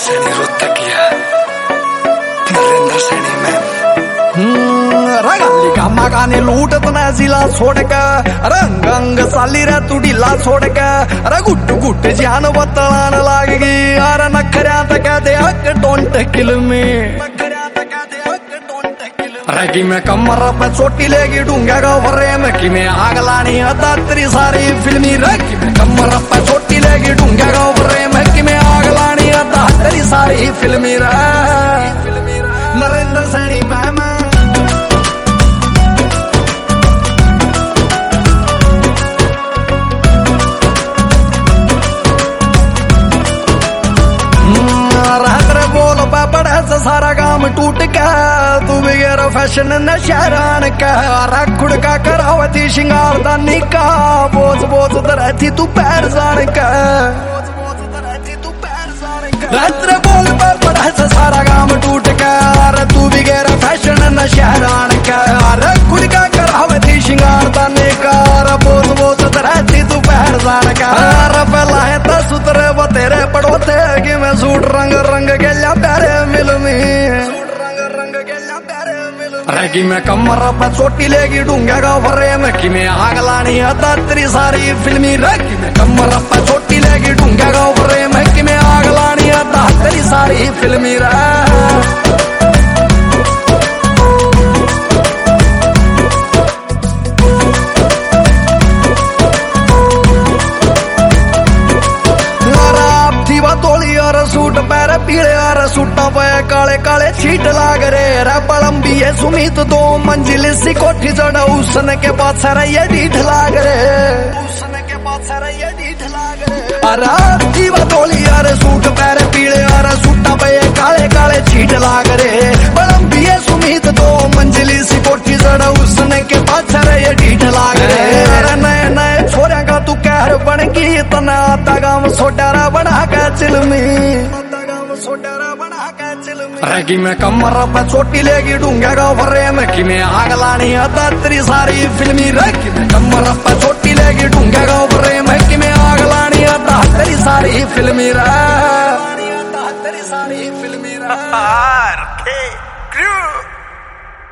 सैनी रोहतकिया नरेंद्र सैनी रंगाली गामा गाने लूटत न जिला छोड़ के रंग अंग साली रे तू ढीला छोड़ के अरे गुट गुट जान बतलान लागी अरे नखरिया तक दे हक डोंट किल में रगी में कमर पे चोटी लेगी डूंगा गा भरे में कि में आग लानी अदा तेरी सारी फिल्मी रगी में कमर पे चोटी लेगी डूंगा गा भरे में कि में आग लानी अदा तेरी सारी फिल्मी नरेंद्र सैनी मैम सारा काम टूट का तू बगैर फैशन न शहरान का रखुड़ का करावती शिंगार दानी का बोझ बोझ रहती तू पैर जान का रात्र बोल पर पड़ा सारा काम टूट का तू बगैर फैशन न शहरान का रखुड़ का करावती शिंगार दानी का बोझ बोझ रहती तू पैर जान का पहला है दस उतरे वो तेरे पड़ोते कि मैं सूट रंग रंग के लिया प्यारे मिल रगी में कमर पे चोटी लेगी डूंगा गा भरे में कि में आग लानी अदा तेरी सारी फिल्मी रगी में कमर पे चोटी लेगी डूंगा गा भरे में कि में आग लानी अदा तेरी सारी फिल्मी सूट पैर पीले और सूटा पे काले काले छीट लाग रे बलम्बी है सुमित दो मंजिल सी कोठी चढ़ा उसने के पास ये डीठ लाग रे उसने के पास ये डीठ लाग रे अरे दीवा तोली और सूट पैर पीले और सूटा पे काले काले छीट लाग रे बलम्बी है सुमित दो मंजिल सी कोठी चढ़ा उसने के पास ये डीठ लाग रे अरे नए नए छोरा का तू कहर बन गई तना आता गाँव सोडारा बना के चिलमी रगी में कमर पे चोटी लेगी डूंगा गा भरे में कि में आग लानी अदा तेरी सारी फिल्मी रगी में कमर